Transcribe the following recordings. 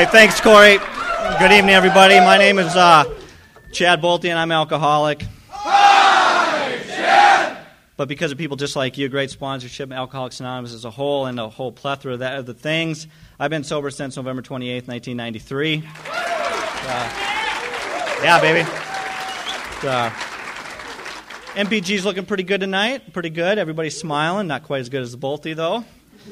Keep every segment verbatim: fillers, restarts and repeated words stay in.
Hey, thanks, Corey. Good evening, everybody. My name is uh, Chad Bolte, and I'm alcoholic. Hi, Chad! But because of people just like you, great sponsorship, Alcoholics Anonymous as a whole, and a whole plethora of that other things, I've been sober since November twenty-eighth, nineteen ninety-three. Uh, yeah, baby. Uh, M P G's looking pretty good tonight. Pretty good. Everybody's smiling. Not quite as good as the Bolte, though.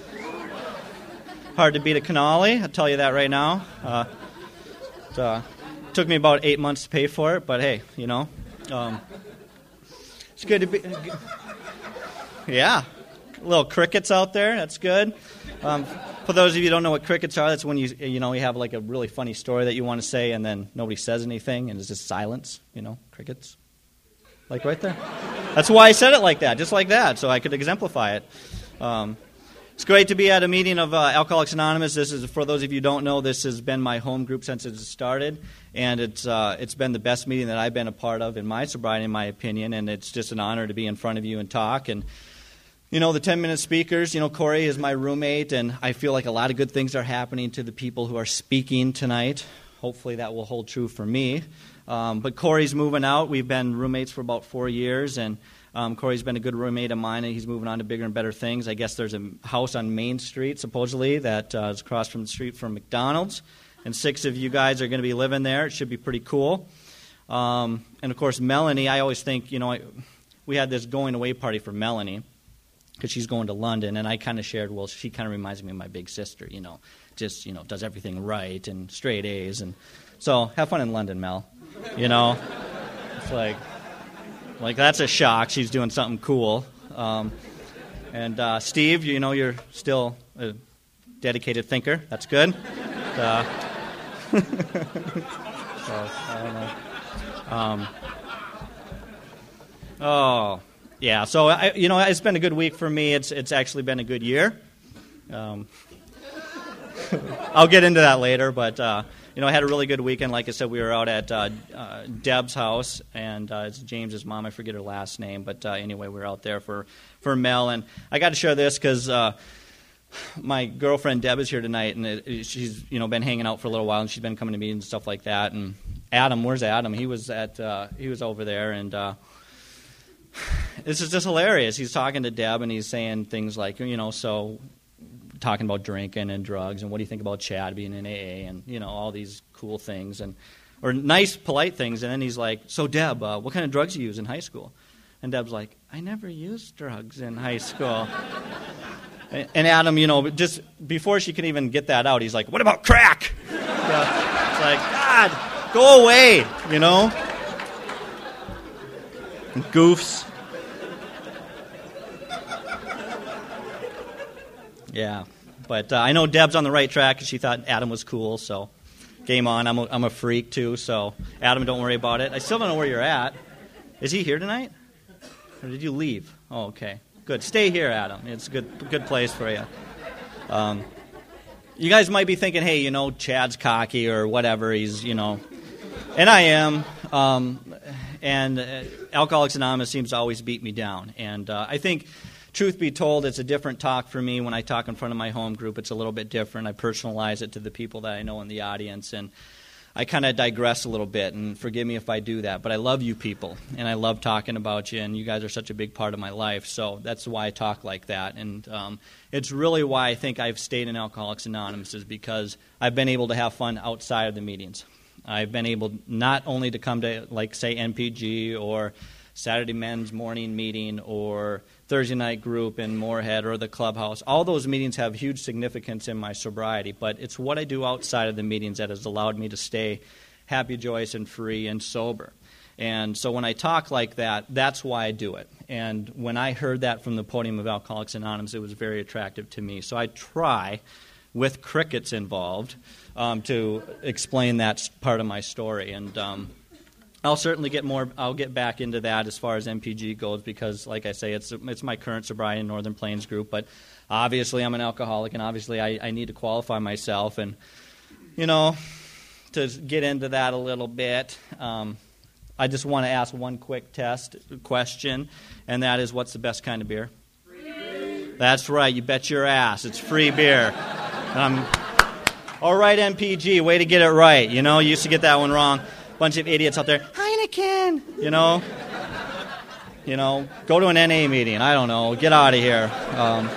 Hard to beat a cannoli, I'll tell you that right now. Uh, it uh, took me about eight months to pay for it, but hey, you know. Um, it's good to be... Yeah. Little crickets out there, that's good. Um, for those of you who don't know what crickets are, that's when you you know you have like a really funny story that you want to say and then nobody says anything and it's just silence, you know, crickets. Like right there. That's why I said it like that, just like that, so I could exemplify it. Um, it's great to be at a meeting of uh, Alcoholics Anonymous. This is, for those of you who don't know, this has been my home group since it started, and it's uh, it's been the best meeting that I've been a part of in my sobriety, in my opinion, and it's just an honor to be in front of you and talk. And you know, the ten-minute speakers, you know, Corey is my roommate, and I feel like a lot of good things are happening to the people who are speaking tonight. Hopefully that will hold true for me. Um, but Corey's moving out. We've been roommates for about four years, and um, Corey's been a good roommate of mine, and he's moving on to bigger and better things. I guess there's a house on Main Street, supposedly, that uh, is across from the street from McDonald's, and six of you guys are going to be living there. It should be pretty cool. Um, and, of course, Melanie, I always think, you know, I, we had this going-away party for Melanie, because she's going to London, and I kind of shared, well, she kind of reminds me of my big sister, you know, just, you know, does everything right and straight A's. And so have fun in London, Mel, you know. It's like, like that's a shock. She's doing something cool. Um, and uh, Steve, you know, you're still a dedicated thinker. That's good. Uh, so, I don't know. Um, oh... Yeah, so, I, you know, it's been a good week for me. It's it's actually been a good year. Um, I'll get into that later, but, uh, you know, I had a really good weekend. Like I said, we were out at uh, uh, Deb's house, and uh, it's James's mom. I forget her last name, but uh, anyway, we were out there for, for Mel. And I got to share this because uh, my girlfriend Deb is here tonight, and it, it, she's, you know, been hanging out for a little while, and she's been coming to meetings and stuff like that. And Adam, where's Adam? He was at uh, he was over there, and... Uh, This is just hilarious. He's talking to Deb, and he's saying things like, you know, so talking about drinking and drugs, and what do you think about Chad being in A A, and, you know, all these cool things, and or nice, polite things. And then he's like, so, Deb, uh, what kind of drugs do you use in high school? And Deb's like, I never used drugs in high school. And Adam, you know, just before she can even get that out, he's like, what about crack? So it's like, God, go away, you know. Goofs. Yeah, but uh, I know Deb's on the right track because she thought Adam was cool, so game on. I'm a, I'm a freak, too, so Adam, don't worry about it. I still don't know where you're at. Is he here tonight? Or did you leave? Oh, okay. Good. Stay here, Adam. It's a good, good place for you. Um, you guys might be thinking, hey, you know, Chad's cocky or whatever. He's, you know, and I am. Um, and uh, Alcoholics Anonymous seems to always beat me down. And uh, I think, truth be told, it's a different talk for me when I talk in front of my home group. It's a little bit different. I personalize it to the people that I know in the audience. And I kind of digress a little bit, and forgive me if I do that. But I love you people, and I love talking about you, and you guys are such a big part of my life. So that's why I talk like that. And um, it's really why I think I've stayed in Alcoholics Anonymous, is because I've been able to have fun outside of the meetings. I've been able not only to come to, like, say, M P G or Saturday men's morning meeting or Thursday night group in Moorhead or the clubhouse. All those meetings have huge significance in my sobriety, but it's what I do outside of the meetings that has allowed me to stay happy, joyous, and free and sober. And so when I talk like that, that's why I do it. And when I heard that from the podium of Alcoholics Anonymous, it was very attractive to me. So I try, with crickets involved, um, to explain that part of my story. And um, I'll certainly get more. I'll get back into that as far as M P G goes, because, like I say, it's it's my current sobriety in Northern Plains group. But obviously, I'm an alcoholic, and obviously, I, I need to qualify myself. And you know, to get into that a little bit, um, I just want to ask one quick test question, and that is, what's the best kind of beer? Free. That's right. You bet your ass. It's free beer. Um, All right, M P G, way to get it right. You know, you used to get that one wrong. Bunch of idiots out there, Heineken, you know. You know, go to an N A meeting. I don't know. Get out of here. Um,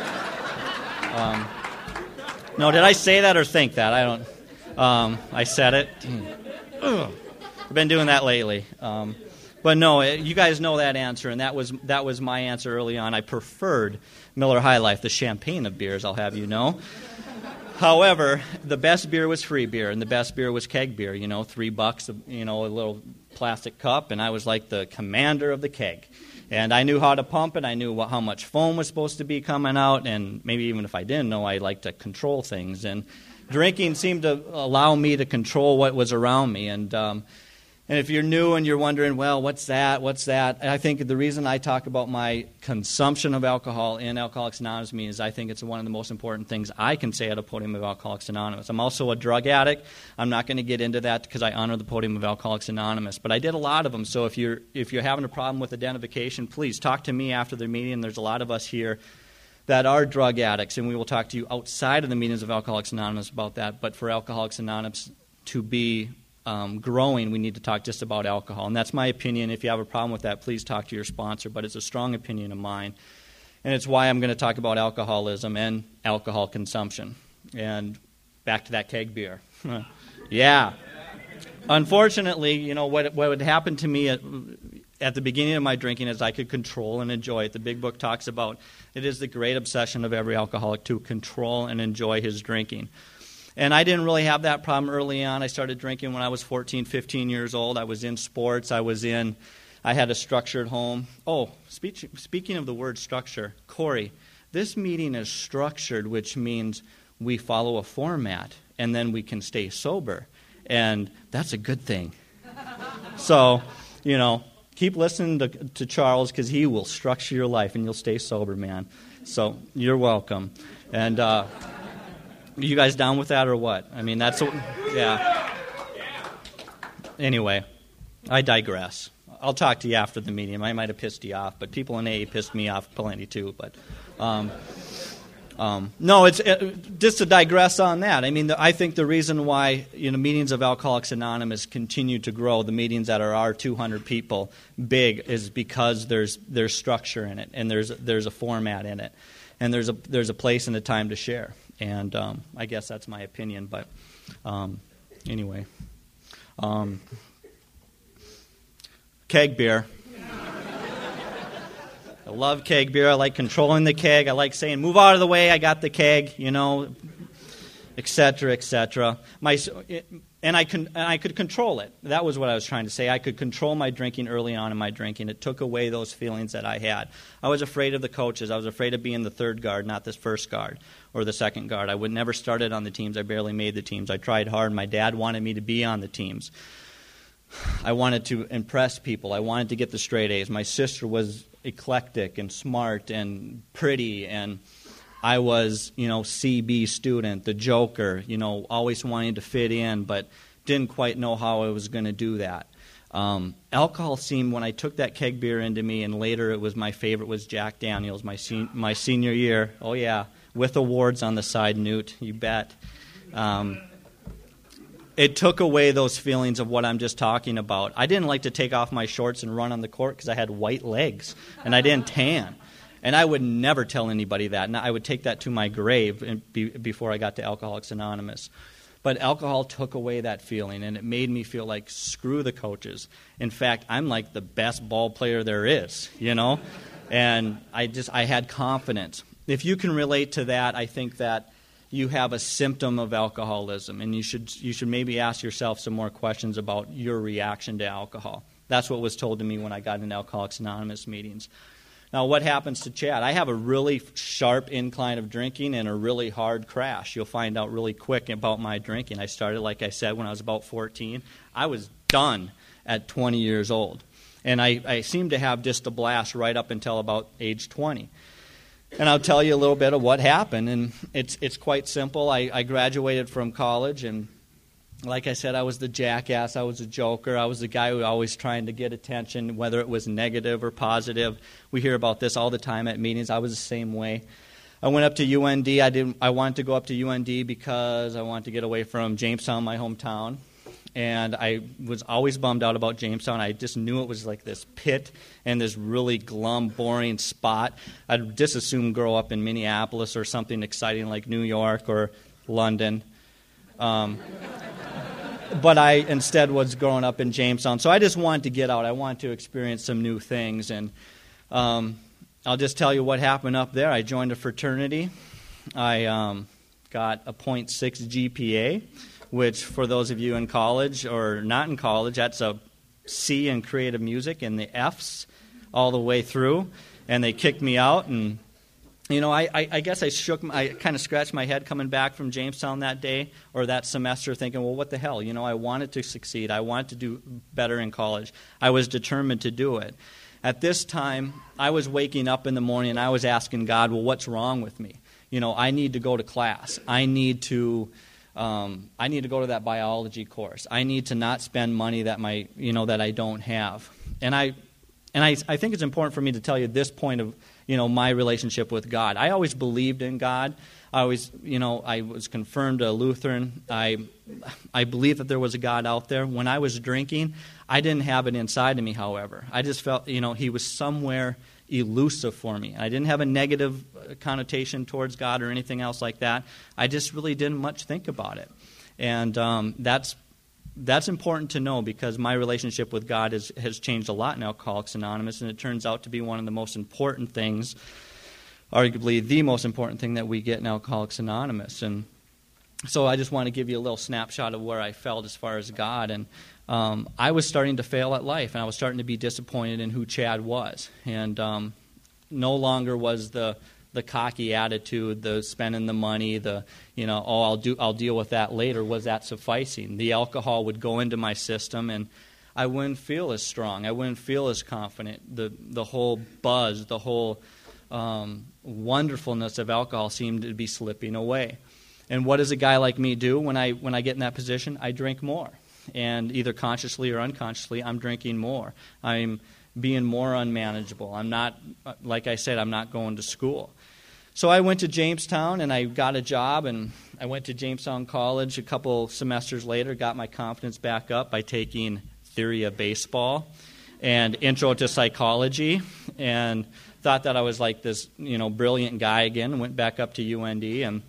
um, no, did I say that or think that? I don't. Um, I said it. Ugh. I've been doing that lately. Um, but no, it, you guys know that answer, and that was that was my answer early on. I preferred Miller High Life, the champagne of beers, I'll have you know. However, the best beer was free beer, and the best beer was keg beer. You know, three bucks, you know, a little plastic cup, and I was like the commander of the keg. And I knew how to pump it. I knew what, how much foam was supposed to be coming out, and maybe even if I didn't know, I liked to control things. And drinking seemed to allow me to control what was around me. And um, and if you're new and you're wondering, well, what's that, what's that? I think the reason I talk about my consumption of alcohol in Alcoholics Anonymous means I think it's one of the most important things I can say at a podium of Alcoholics Anonymous. I'm also a drug addict. I'm not going to get into that because I honor the podium of Alcoholics Anonymous. But I did a lot of them, so if you're if you're having a problem with identification, please talk to me after the meeting. There's a lot of us here that are drug addicts, and we will talk to you outside of the meetings of Alcoholics Anonymous about that. But for Alcoholics Anonymous to be um, growing, we need to talk just about alcohol. And that's my opinion. If you have a problem with that, please talk to your sponsor. But it's a strong opinion of mine. And it's why I'm going to talk about alcoholism and alcohol consumption. And back to that keg beer. Yeah. Unfortunately, you know, what, what would happen to me at, at the beginning of my drinking is I could control and enjoy it. The Big Book talks about it is the great obsession of every alcoholic to control and enjoy his drinking. And I didn't really have that problem early on. I started drinking when I was fourteen, fifteen years old. I was in sports. I was in, I had a structured home. Oh, speech, speaking of the word structure, Corey, this meeting is structured, which means we follow a format, and then we can stay sober. And that's a good thing. So, you know, keep listening to, to Charles because he will structure your life and you'll stay sober, man. So you're welcome. And uh, you guys down with that or what? I mean, that's, a, yeah. Anyway, I digress. I'll talk to you after the meeting. I might have pissed you off, but people in A A pissed me off plenty too. But um, um, no, it's it, just to digress on that. I mean, the, I think the reason why you know meetings of Alcoholics Anonymous continue to grow, the meetings that are our two hundred people big, is because there's there's structure in it, and there's there's a format in it, and there's a there's a place and a time to share. And um, I guess that's my opinion. But um, anyway. Um, Keg beer. I love keg beer. I like controlling the keg. I like saying, move out of the way, I got the keg, you know, et cetera, et cetera. My, and, I can, and I could control it. That was what I was trying to say. I could control my drinking early on in my drinking. It took away those feelings that I had. I was afraid of the coaches. I was afraid of being the third guard, not the first guard or the second guard. I would never started on the teams. I barely made the teams. I tried hard. My dad wanted me to be on the teams. I wanted to impress people. I wanted to get the straight A's. My sister was eclectic and smart and pretty, and I was, you know, C B student, the joker, you know, always wanting to fit in, but didn't quite know how I was going to do that. Um, alcohol seemed, when I took that keg beer into me, and later it was my favorite was Jack Daniels, my sen- my senior year. Oh, yeah, with awards on the side, Newt, you bet. Um It took away those feelings of what I'm just talking about. I didn't like to take off my shorts and run on the court because I had white legs and I didn't tan. And I would never tell anybody that. And I would take that to my grave before I got to Alcoholics Anonymous. But alcohol took away that feeling, and it made me feel like, screw the coaches. In fact, I'm like the best ball player there is, you know? And I just, I had confidence. If you can relate to that, I think that you have a symptom of alcoholism, and you should you should maybe ask yourself some more questions about your reaction to alcohol. That's what was told to me when I got into Alcoholics Anonymous meetings. Now, what happens to Chad? I have a really sharp incline of drinking and a really hard crash. You'll find out really quick about my drinking. I started, like I said, when I was about fourteen. I was done at twenty years old. And I, I seemed to have just a blast right up until about age twenty. And I'll tell you a little bit of what happened, and it's it's quite simple. I, I graduated from college, and like I said, I was the jackass, I was a joker, I was the guy who was always trying to get attention, whether it was negative or positive. We hear about this all the time at meetings. I was the same way. I went up to U N D. I didn't. I wanted to go up to U N D because I wanted to get away from Jamestown, my hometown. And I was always bummed out about Jamestown. I just knew it was like this pit and this really glum, boring spot. I'd just as soon grow up in Minneapolis or something exciting like New York or London. Um, but I instead was growing up in Jamestown. So I just wanted to get out. I wanted to experience some new things. And um, I'll just tell you what happened up there. I joined a fraternity. I um, got a point six G P A, which for those of you in college or not in college, that's a C in creative music and the Fs all the way through. And they kicked me out. And, you know, I, I, I guess I shook, my, I kind of scratched my head coming back from Jamestown that day or that semester thinking, well, what the hell? You know, I wanted to succeed. I wanted to do better in college. I was determined to do it. At this time, I was waking up in the morning and I was asking God, well, what's wrong with me? You know, I need to go to class. I need to... Um, I need to go to that biology course. I need to not spend money that my, you know, that I don't have. And I, and I, I think it's important for me to tell you this point of, you know, my relationship with God. I always believed in God. I always, you know, I was confirmed a Lutheran. I, I believed that there was a God out there. When I was drinking, I didn't have it inside of me. However, I just felt, you know, He was somewhere elusive for me. I didn't have a negative connotation towards God or anything else like that. I just really didn't much think about it. And um, that's that's important to know because my relationship with God is, has changed a lot in Alcoholics Anonymous, and it turns out to be one of the most important things, arguably the most important thing that we get in Alcoholics Anonymous. And so I just want to give you a little snapshot of where I felt as far as God. And Um, I was starting to fail at life, and I was starting to be disappointed in who Chad was. And um, no longer was the the cocky attitude, the spending the money, the, you know, oh, I'll do, I'll deal with that later, was that sufficing. The alcohol would go into my system, and I wouldn't feel as strong. I wouldn't feel as confident. The the whole buzz, the whole um, wonderfulness of alcohol seemed to be slipping away. And what does a guy like me do when I when I get in that position? I drink more. And either consciously or unconsciously, I'm drinking more. I'm being more unmanageable. I'm not, like I said, I'm not going to school. So I went to Jamestown, and I got a job, and I went to Jamestown College a couple semesters later, got my confidence back up by taking theory of baseball and intro to psychology, and thought that I was like this, you know, brilliant guy again, and went back up to U N D, and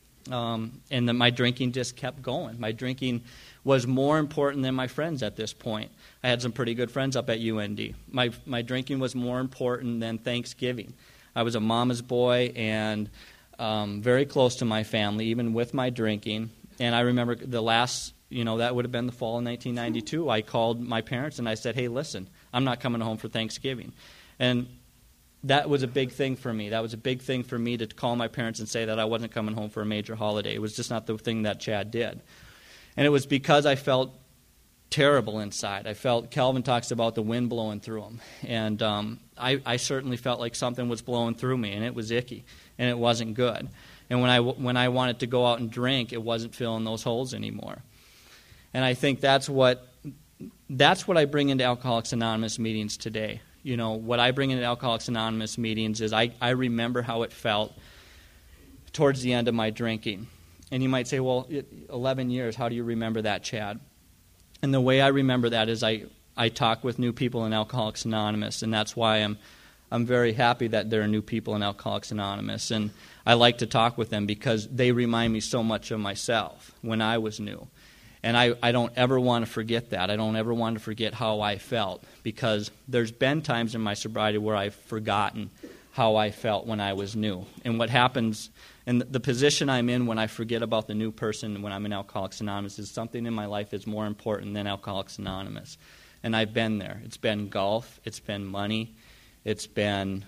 um, and then my drinking just kept going. My drinking was more important than my friends at this point. I had some pretty good friends up at U N D. My my drinking was more important than Thanksgiving. I was a mama's boy and um, very close to my family, even with my drinking. And I remember the last, you know, that would have been the fall of nineteen ninety-two. I called my parents and I said, hey, listen, I'm not coming home for Thanksgiving. And that was a big thing for me. That was a big thing for me to call my parents and say that I wasn't coming home for a major holiday. It was just not the thing that Chad did. And it was because I felt terrible inside. I felt, Calvin talks about the wind blowing through him. And um, I, I certainly felt like something was blowing through me, and it was icky, and it wasn't good. And when I, when I wanted to go out and drink, it wasn't filling those holes anymore. And I think that's what, that's what I bring into Alcoholics Anonymous meetings today. You know, what I bring into Alcoholics Anonymous meetings is I, I remember how it felt towards the end of my drinking. And you might say, well, eleven years, how do you remember that, Chad? And the way I remember that is I, I talk with new people in Alcoholics Anonymous, and that's why I'm I'm very happy that there are new people in Alcoholics Anonymous. And I like to talk with them because they remind me so much of myself when I was new. And I, I don't ever want to forget that. I don't ever want to forget how I felt, because there's been times in my sobriety where I've forgotten how I felt when I was new. And what happens, and the position I'm in when I forget about the new person when I'm in Alcoholics Anonymous, is something in my life is more important than Alcoholics Anonymous. And I've been there. It's been golf. It's been money. It's been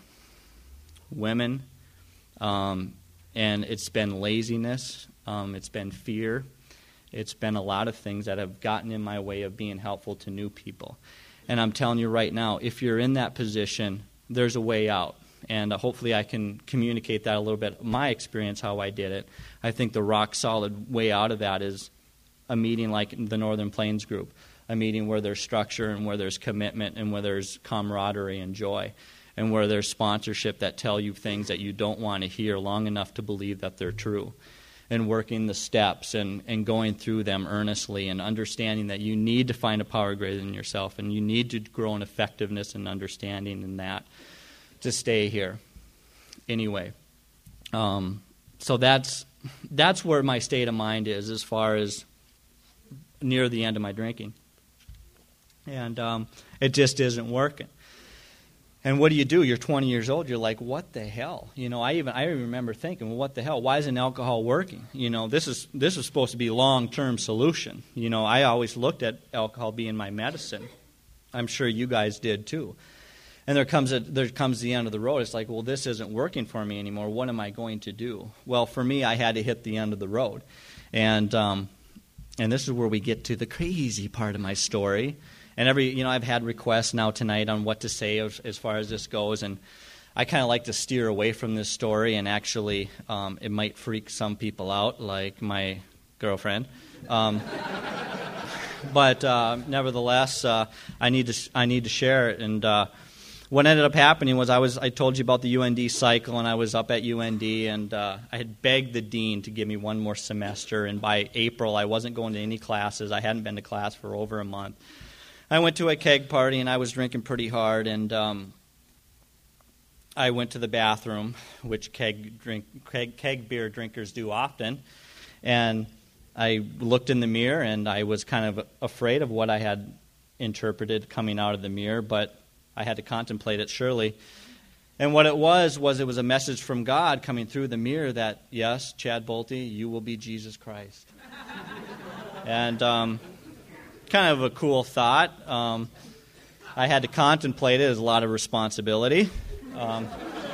women. Um, and it's been laziness. Um, it's been fear. It's been a lot of things that have gotten in my way of being helpful to new people. And I'm telling you right now, if you're in that position, there's a way out. And uh, hopefully I can communicate that a little bit, my experience, how I did it. I think the rock-solid way out of that is a meeting like the Northern Plains Group, a meeting where there's structure and where there's commitment and where there's camaraderie and joy. and where there's sponsorship that tell you things that you don't want to hear long enough to believe that they're true. And working the steps and, and going through them earnestly and understanding that you need to find a power greater than yourself and you need to grow in effectiveness and understanding in that to stay here. Anyway, um, so that's that's where my state of mind is as far as near the end of my drinking. And um, it just isn't working. And what do you do? You're twenty years old. You're like, what the hell? You know, I even I even remember thinking, well, what the hell? Why isn't alcohol working? You know, this is this is supposed to be a long-term solution. You know, I always looked at alcohol being my medicine. I'm sure you guys did too. And there comes a, there comes the end of the road. It's like, well, this isn't working for me anymore. What am I going to do? Well, for me, I had to hit the end of the road. And um, and this is where we get to the crazy part of my story. And every, you know, I've had requests now tonight on what to say as, as far as this goes, and I kind of like to steer away from this story, and actually um, it might freak some people out, like my girlfriend. Um, but uh, nevertheless, uh, I need to I need to share it. And uh, what ended up happening was I was I told you about the U N D cycle, and I was up at U N D, and uh, I had begged the dean to give me one more semester. And by April, I wasn't going to any classes. I hadn't been to class for over a month. I went to a keg party, and I was drinking pretty hard, and um, I went to the bathroom, which keg, drink, keg, keg beer drinkers do often, and I looked in the mirror, and I was kind of afraid of what I had interpreted coming out of the mirror, but I had to contemplate it surely. And what it was, was it was a message from God coming through the mirror that, yes, Chad Bolte, you will be Jesus Christ. and... Um, Kind of a cool thought. Um, I had to contemplate it. It was a lot of responsibility. Um,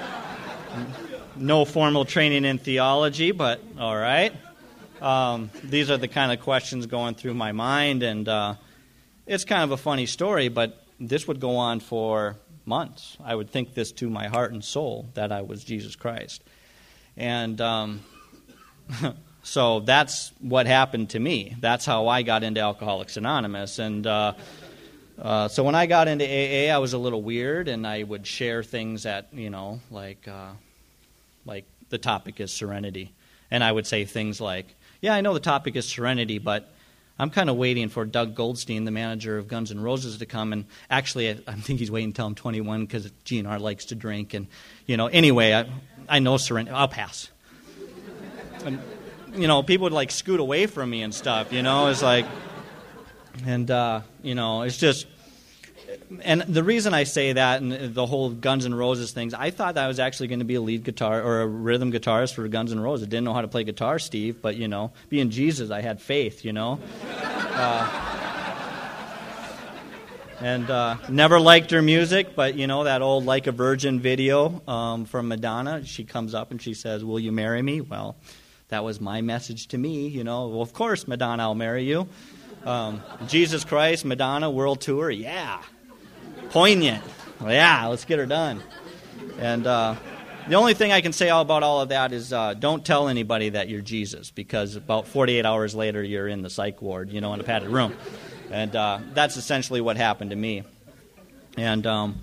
no formal training in theology, but all right. Um, these are the kind of questions going through my mind, and uh, it's kind of a funny story, but this would go on for months. I would think this to my heart and soul, that I was Jesus Christ. And... Um, So that's what happened to me. That's how I got into Alcoholics Anonymous. And uh, uh, so when I got into A A, I was a little weird, and I would share things that, you know, like uh, like the topic is serenity. And I would say things like, yeah, I know the topic is serenity, but I'm kind of waiting for Doug Goldstein, the manager of Guns N' Roses, to come. And actually, I, I think he's waiting until I'm twenty-one because G N R likes to drink. And, you know, anyway, I, I know serenity. I'll pass. And, you know, people would, like, scoot away from me and stuff, you know. It's like, and, uh, you know, it's just, and the reason I say that and the whole Guns N' Roses things, I thought that I was actually going to be a lead guitar or a rhythm guitarist for Guns N' Roses. I didn't know how to play guitar, Steve, but, you know, being Jesus, I had faith, you know. Uh, and uh, never liked her music, but, you know, that old Like a Virgin video um, from Madonna, she comes up and she says, will you marry me? Well, that was my message to me, you know. Well, of course, Madonna, I'll marry you. Um, Jesus Christ, Madonna, world tour, yeah. Poignant. Well, yeah, let's get her done. And uh, the only thing I can say all about all of that is uh, don't tell anybody that you're Jesus, because about forty-eight hours later, you're in the psych ward, you know, in a padded room. And uh, that's essentially what happened to me. And... Um,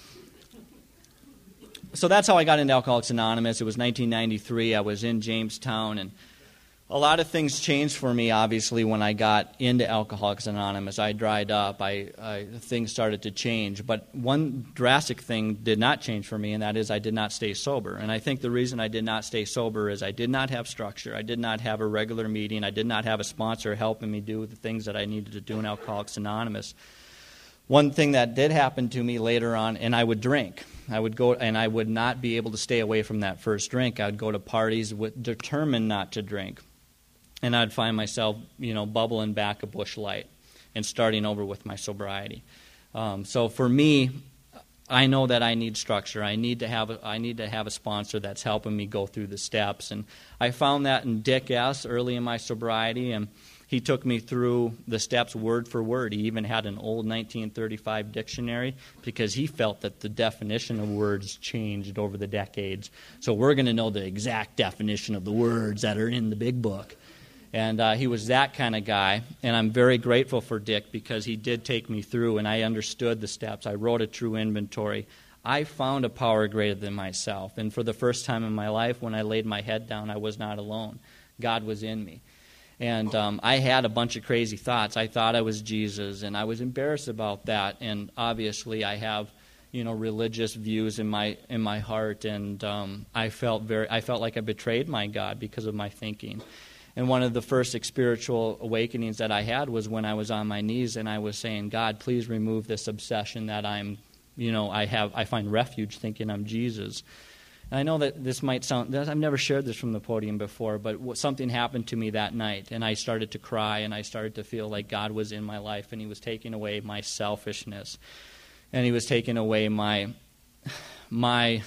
So that's how I got into Alcoholics Anonymous. It was nineteen ninety-three. I was in Jamestown, and a lot of things changed for me, obviously, when I got into Alcoholics Anonymous. I dried up. I, I things started to change. But one drastic thing did not change for me, and that is I did not stay sober. And I think the reason I did not stay sober is I did not have structure. I did not have a regular meeting. I did not have a sponsor helping me do the things that I needed to do in Alcoholics Anonymous. One thing that did happen to me later on, and I would drink. I would go, and I would not be able to stay away from that first drink. I would go to parties with, determined not to drink. And I'd find myself, you know, bubbling back a Busch Light and starting over with my sobriety. Um, so for me, I know that I need structure. I need to have a, I need to have a sponsor that's helping me go through the steps. And I found that in Dick S. early in my sobriety, and he took me through the steps word for word. He even had an old nineteen thirty-five dictionary because he felt that the definition of words changed over the decades. So we're going to know the exact definition of the words that are in the big book. And uh, he was that kind of guy. And I'm very grateful for Dick because he did take me through, and I understood the steps. I wrote a true inventory. I found a power greater than myself. And for the first time in my life, when I laid my head down, I was not alone. God was in me. And um, I had a bunch of crazy thoughts. I thought I was Jesus, and I was embarrassed about that. And obviously, I have, you know, religious views in my in my heart, and um, I felt very, I felt like I betrayed my God because of my thinking. And one of the first spiritual awakenings that I had was when I was on my knees and I was saying, God, please remove this obsession that I'm, you know, I have, I find refuge thinking I'm Jesus. And I know that this might sound, I've never shared this from the podium before, but something happened to me that night, and I started to cry, and I started to feel like God was in my life, and He was taking away my selfishness, and He was taking away my, my,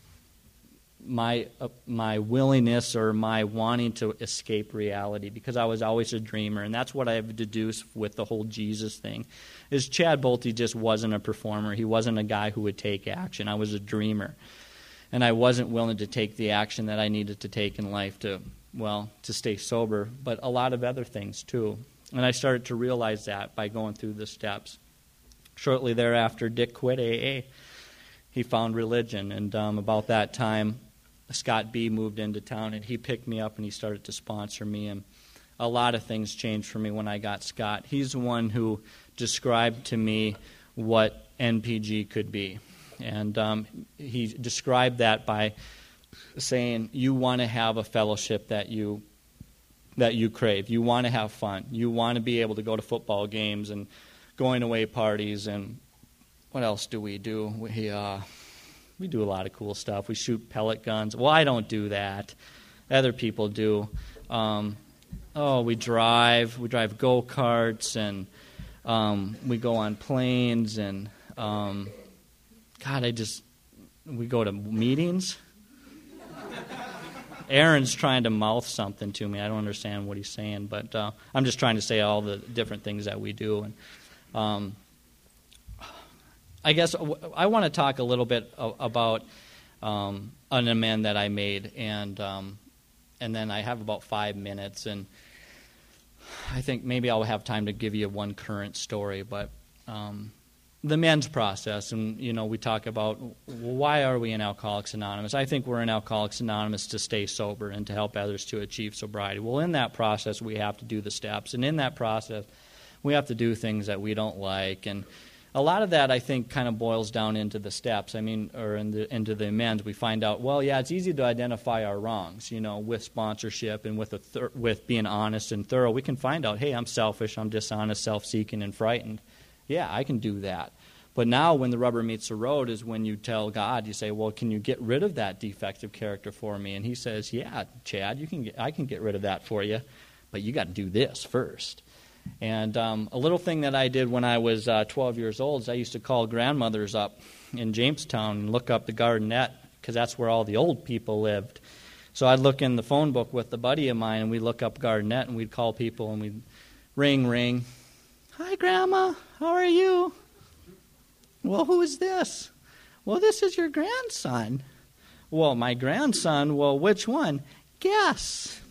my uh, my willingness or my wanting to escape reality, because I was always a dreamer. And that's what I've deduced with the whole Jesus thing, is Chad Bolte just wasn't a performer. He wasn't a guy who would take action. I was a dreamer. And I wasn't willing to take the action that I needed to take in life to, well, to stay sober, but a lot of other things too. And I started to realize that by going through the steps. Shortly thereafter, Dick quit A A. He found religion, and um, about that time, Scott B. moved into town, and he picked me up, and he started to sponsor me, and a lot of things changed for me when I got Scott. He's the one who described to me what N P G could be, and um, he described that by saying, you want to have a fellowship that you that you crave. You want to have fun. You want to be able to go to football games and going away parties, and what else do we do? We uh, we do a lot of cool stuff. We shoot pellet guns. Well, I don't do that. Other people do. Um, oh, we drive. We drive go-karts, and um, we go on planes, and um, God, I just, we go to meetings. Aaron's trying to mouth something to me. I don't understand what he's saying, but uh, I'm just trying to say all the different things that we do. And um, I guess I want to talk a little bit about um, an amend that I made, and um, and then I have about five minutes, and I think maybe I'll have time to give you one current story, but um, the amends process, and you know, we talk about why are we in Alcoholics Anonymous. I think we're in Alcoholics Anonymous to stay sober and to help others to achieve sobriety. Well, in that process, we have to do the steps, and in that process, we have to do things that we don't like, and a lot of that, I think, kind of boils down into the steps. I mean, or in the, into the amends. We find out, well, yeah, it's easy to identify our wrongs, you know, with sponsorship and with a thir- with being honest and thorough. We can find out, hey, I'm selfish, I'm dishonest, self-seeking, and frightened. Yeah, I can do that. But now when the rubber meets the road is when you tell God, you say, well, can you get rid of that defective character for me? And He says, yeah, Chad, you can get, I can get rid of that for you, but you got to do this first. And um, a little thing that I did when I was uh, twelve years old is I used to call grandmothers up in Jamestown and look up the Gardenette, because that's where all the old people lived. So I'd look in the phone book with a buddy of mine, and we'd look up Gardenette, and we'd call people, and we'd ring, ring. Hi, Grandma. How are you? Well, who is this? Well, this is your grandson. Well, my grandson? Well, which one? Guess.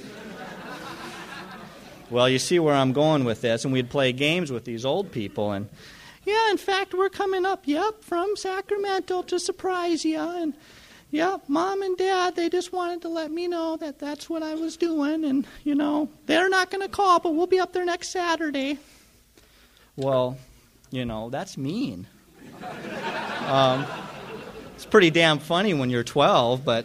Well, you see where I'm going with this, and we'd play games with these old people, and yeah, in fact, we're coming up, yep, from Sacramento to surprise you, and yep, Mom and Dad, they just wanted to let me know that that's what I was doing, and, you know, they're not going to call, but we'll be up there next Saturday. Well, you know, that's mean. um, it's pretty damn funny when you're twelve, but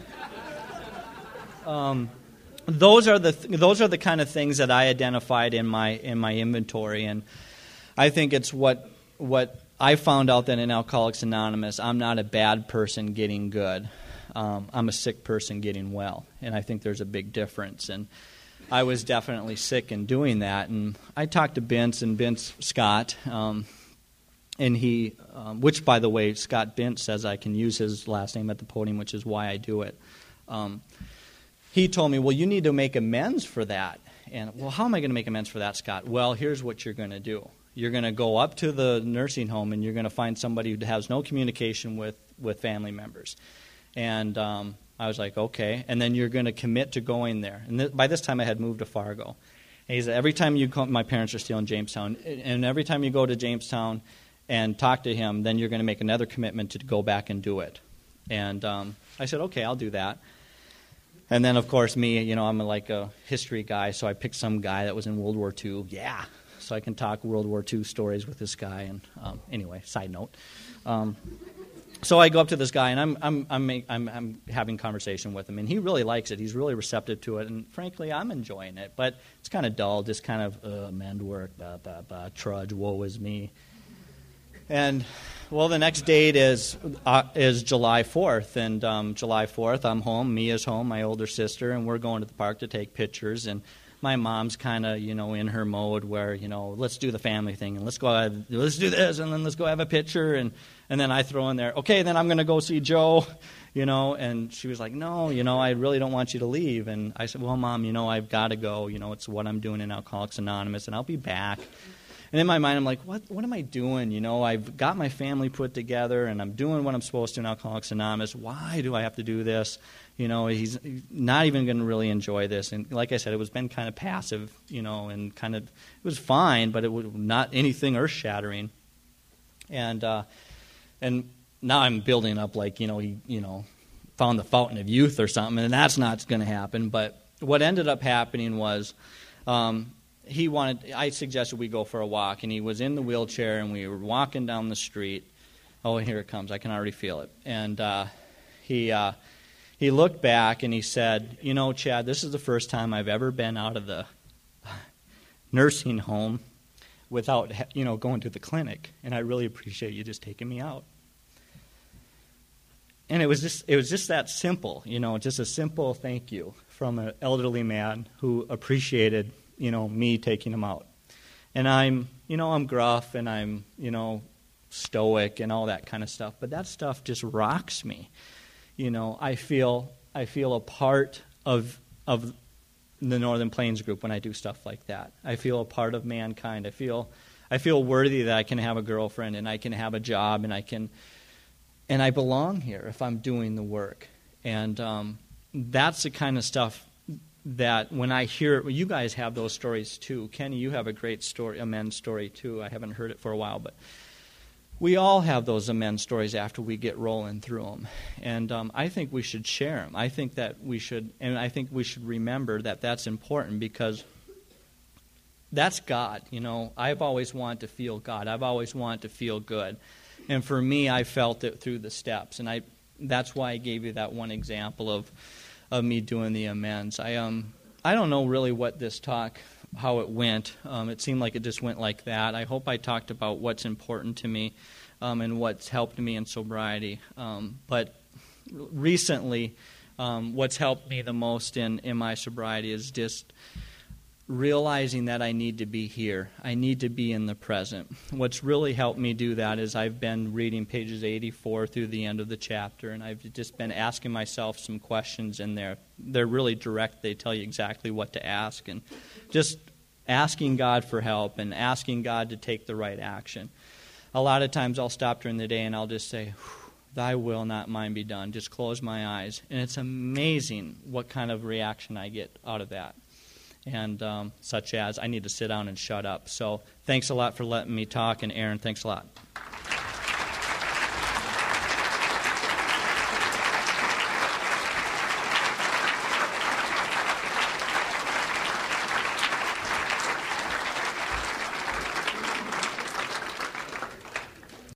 um, those are the th- those are the kind of things that I identified in my in my inventory, and I think it's what what I found out that in Alcoholics Anonymous, I'm not a bad person getting good. Um, I'm a sick person getting well, and I think there's a big difference. And I was definitely sick in doing that. And I talked to Vince and Vince Scott. Um, And he, um, which, by the way, Scott Bint says I can use his last name at the podium, which is why I do it. Um, he told me, well, you need to make amends for that. And, well, how am I going to make amends for that, Scott? Well, here's what you're going to do. You're going to go up to the nursing home, and you're going to find somebody who has no communication with, with family members. And um, I was like, okay. And then you're going to commit to going there. And th- by this time, I had moved to Fargo. And he said, every time you come, my parents are still in Jamestown, and every time you go to Jamestown, and talk to him, then you're going to make another commitment to go back and do it. And um, I said, okay, I'll do that. And then, of course, me, you know, I'm like a history guy, so I picked some guy that was in World War Two. Yeah, so I can talk World War Two stories with this guy. And um, anyway, side note. Um, so I go up to this guy, and I'm I'm I'm I'm I'm having conversation with him, and he really likes it. He's really receptive to it, and frankly, I'm enjoying it. But it's kind of dull, just kind of uh, mend work, blah, blah, blah, trudge, woe is me. And well, the next date is uh, is July fourth, and um, July fourth, I'm home. Mia's home, my older sister, and we're going to the park to take pictures. And my mom's kind of, you know, in her mode where, you know, let's do the family thing, and let's go, have, let's do this, and then let's go have a picture. And and then I throw in there, okay, then I'm going to go see Joe, you know. And she was like, no, you know, I really don't want you to leave. And I said, well, Mom, you know, I've got to go. You know, it's what I'm doing in Alcoholics Anonymous, and I'll be back. And in my mind, I'm like, what what am I doing? You know, I've got my family put together, and I'm doing what I'm supposed to in Alcoholics Anonymous. Why do I have to do this? You know, he's not even going to really enjoy this. And like I said, it was been kind of passive, you know, and kind of, it was fine, but it was not anything earth-shattering. And uh, and now I'm building up like, you know, he, you know, found the fountain of youth or something, and that's not going to happen. But what ended up happening was, um, he wanted, I suggested we go for a walk, and he was in the wheelchair, and we were walking down the street. Oh, here it comes. I can already feel it. And uh, he uh, he looked back, and he said, you know, Chad, this is the first time I've ever been out of the nursing home without, you know, going to the clinic, and I really appreciate you just taking me out. And it was just it was just that simple, you know, just a simple thank you from an elderly man who appreciated, you know, me taking him out. And I'm, you know, I'm gruff and I'm, you know, stoic and all that kind of stuff. But that stuff just rocks me. You know, I feel I feel a part of of the Northern Plains group when I do stuff like that. I feel a part of mankind. I feel I feel worthy that I can have a girlfriend and I can have a job and I can and I belong here if I'm doing the work. And um, that's the kind of stuff that when I hear it, well, you guys have those stories too. Kenny, you have a great story, a men's story too. I haven't heard it for a while, but we all have those amends stories after we get rolling through them. And um, I think we should share them. I think that we should, and I think we should remember that that's important because that's God. You know, I've always wanted to feel God. I've always wanted to feel good. And for me, I felt it through the steps. And I that's why I gave you that one example of of me doing the amends. I um I don't know really what this talk, how it went. Um, it seemed like it just went like that. I hope I talked about what's important to me um, and what's helped me in sobriety. Um, but recently, um, what's helped me the most in, in my sobriety is just realizing that I need to be here. I need to be in the present. What's really helped me do that is I've been reading pages eighty-four through the end of the chapter, and I've just been asking myself some questions in there. They're really direct. They tell you exactly what to ask, and just asking God for help and asking God to take the right action. A lot of times I'll stop during the day and I'll just say, thy will, not mine, be done. Just close my eyes. And it's amazing what kind of reaction I get out of that. And um, such as, I need to sit down and shut up. So thanks a lot for letting me talk, and Aaron, thanks a lot.